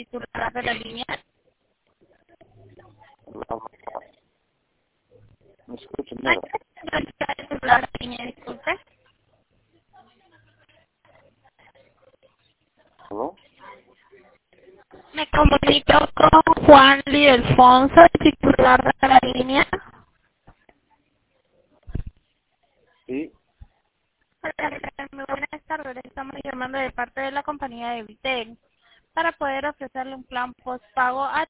titular de la línea. No escucho nada. Titular de la línea, disculpe. ¿Aló? Me comunico con Juan Lidelfonso, titular de la línea. Sí. Muy buenas tardes, estamos llamando de parte de la compañía de Vitel para poder ofrecerle un plan postpago a